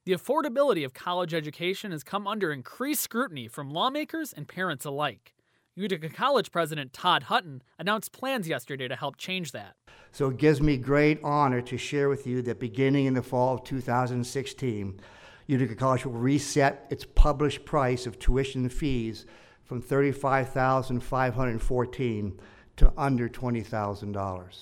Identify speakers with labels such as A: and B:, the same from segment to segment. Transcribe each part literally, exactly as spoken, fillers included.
A: The affordability of college education has come under increased scrutiny from lawmakers and parents alike. Utica College President Todd Hutton announced plans yesterday to help change that.
B: So it gives me great honor to share with you that beginning in the fall of two thousand sixteen, Utica College will reset its published price of tuition fees from thirty-five thousand five hundred fourteen dollars to under twenty thousand dollars.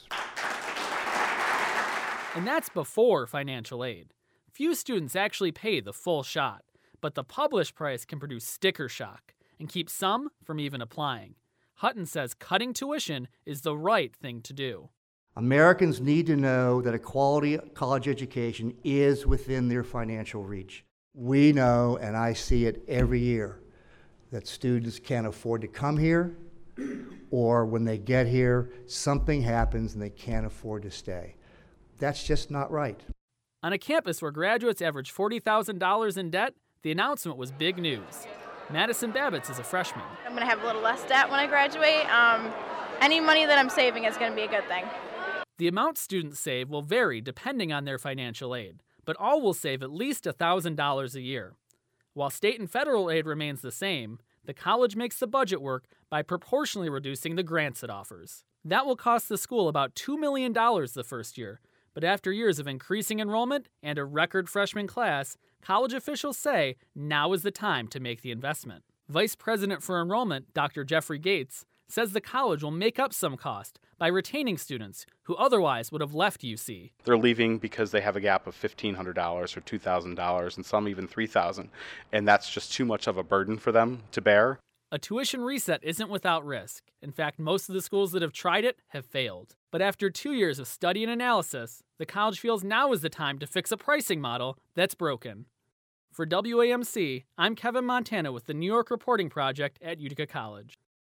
A: And that's before financial aid. Few students actually pay the full shot, but the published price can produce sticker shock and keep some from even applying. Hutton says cutting tuition is the right thing to do.
B: Americans need to know that a quality college education is within their financial reach. We know, and I see it every year, that students can't afford to come here, or when they get here, something happens and they can't afford to stay. That's just not right.
A: On a campus where graduates average forty thousand dollars in debt, the announcement was big news. Madison Babbitts is a freshman.
C: I'm going to have a little less debt when I graduate. Um, any money that I'm saving is going to be a good thing.
A: The amount students save will vary depending on their financial aid, but all will save at least one thousand dollars a year. While state and federal aid remains the same, the college makes the budget work by proportionally reducing the grants it offers. That will cost the school about two million dollars the first year, but after years of increasing enrollment and a record freshman class, college officials say now is the time to make the investment. Vice President for Enrollment, Doctor Jeffrey Gates, says the college will make up some cost by retaining students who otherwise would have left U C.
D: They're leaving because they have a gap of fifteen hundred dollars or two thousand dollars and some even three thousand dollars, and that's just too much of a burden for them to bear.
A: A tuition reset isn't without risk. In fact, most of the schools that have tried it have failed. But after two years of study and analysis, the college feels now is the time to fix a pricing model that's broken. For W A M C, I'm Kevin Montana with the New York Reporting Project at Utica College.